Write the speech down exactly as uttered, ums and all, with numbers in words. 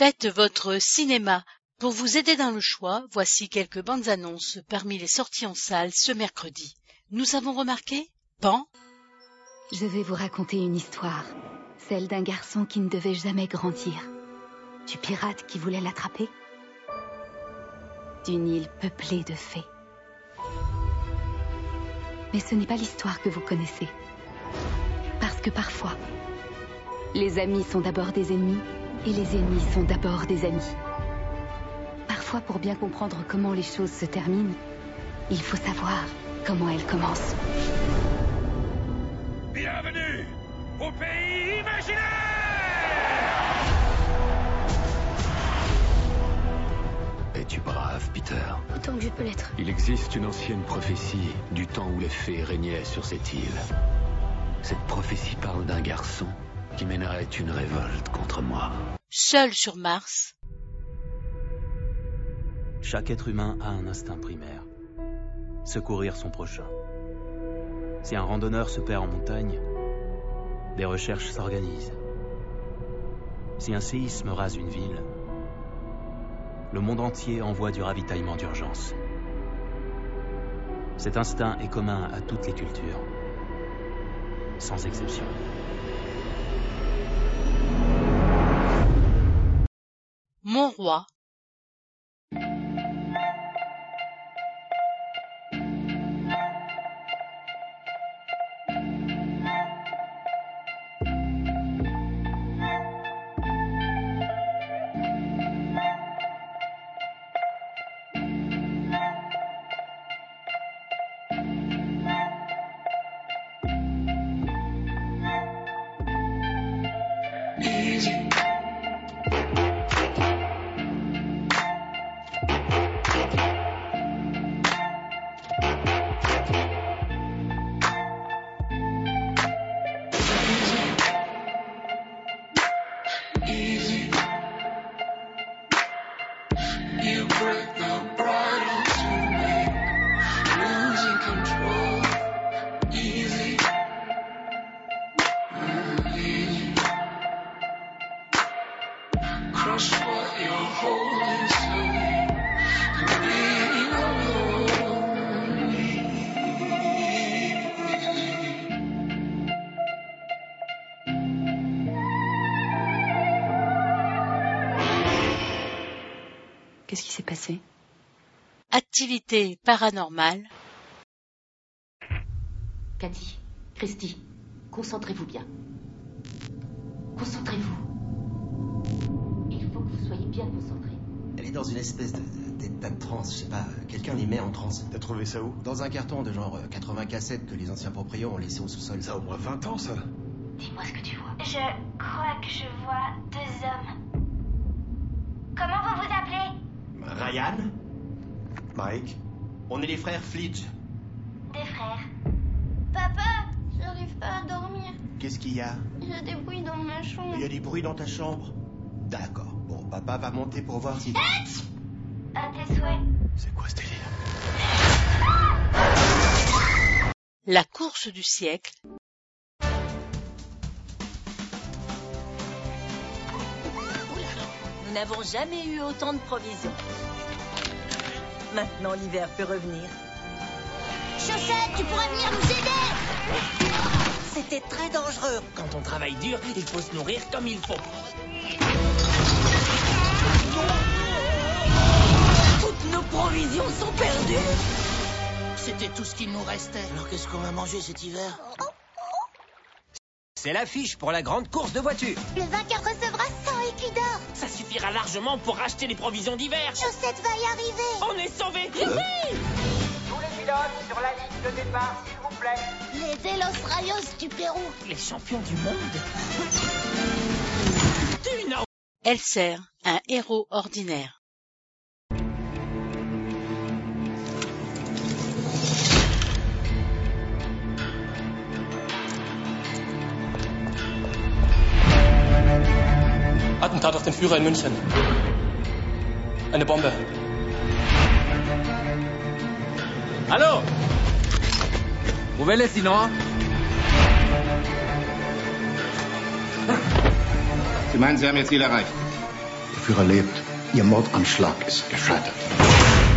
Faites votre cinéma. Pour vous aider dans le choix, voici quelques bandes annonces parmi les sorties en salle ce mercredi. Nous avons remarqué Pan. Je vais vous raconter une histoire, celle d'un garçon qui ne devait jamais grandir, du pirate qui voulait l'attraper, d'une île peuplée de fées. Mais ce n'est pas l'histoire que vous connaissez, parce que parfois, les amis sont d'abord des ennemis, et les ennemis sont d'abord des amis. Parfois, pour bien comprendre comment les choses se terminent, il faut savoir comment elles commencent. Bienvenue au pays imaginaire! Es-tu brave, Peter? Autant que je peux l'être. Il existe une ancienne prophétie du temps où les fées régnaient sur cette île. Cette prophétie parle d'un garçon qui mènerait une révolte contre moi. Seul sur Mars. Chaque être humain a un instinct primaire. Secourir son prochain. Si un randonneur se perd en montagne, des recherches s'organisent. Si un séisme rase une ville, le monde entier envoie du ravitaillement d'urgence. Cet instinct est commun à toutes les cultures, sans exception. Mon roi. Qu'est-ce qui s'est passé? Activité paranormale. Cathy, Christy, concentrez-vous bien. Concentrez-vous. Il faut que vous soyez bien concentrés. Elle est dans une espèce de, de- d'état de transe, je sais pas, quelqu'un les met en transe. T'as trouvé ça où? Dans un carton de genre euh, quatre-vingts cassettes que les anciens proprios ont laissé au sous-sol. Ça a au moins vingt ans, ça. Dis-moi ce que tu vois. Je crois que je vois deux hommes. Comment vous vous appelez? Ryan, Mike? on est les frères Flitch. Des frères. Papa, j'arrive pas à dormir. Qu'est-ce qu'il y a? Il y a des bruits dans ma chambre. Il y a des bruits dans ta chambre? D'accord. Bon, papa va monter pour voir si... À tes souhaits. C'est quoi ce délire? La course du siècle. Nous n'avons jamais eu autant de provisions. Maintenant, l'hiver peut revenir. Chaussette, tu pourrais venir nous aider? C'était très dangereux. Quand on travaille dur, il faut se nourrir comme il faut. Toutes nos provisions sont perdues. C'était tout ce qu'il nous restait. Alors qu'est-ce qu'on va manger cet hiver? C'est l'affiche pour la grande course de voitures. Le vainqueur recevra cent écus d'or. Ça suffira largement pour acheter les provisions d'hiver. Chaussette va y arriver. On est sauvés. Tous les pilotes sur la ligne de départ, s'il vous plaît. Les Delos Rayos du Pérou. Les champions du monde. Tu n'as... Elser, un héros ordinaire. Attentat auf den Führer in München. Eine Bombe. Hallo! Wo will es Sie noch? Sie meinen, Sie haben Ihr Ziel erreicht? Führer lebt. Ihr Mordanschlag ist gescheitert.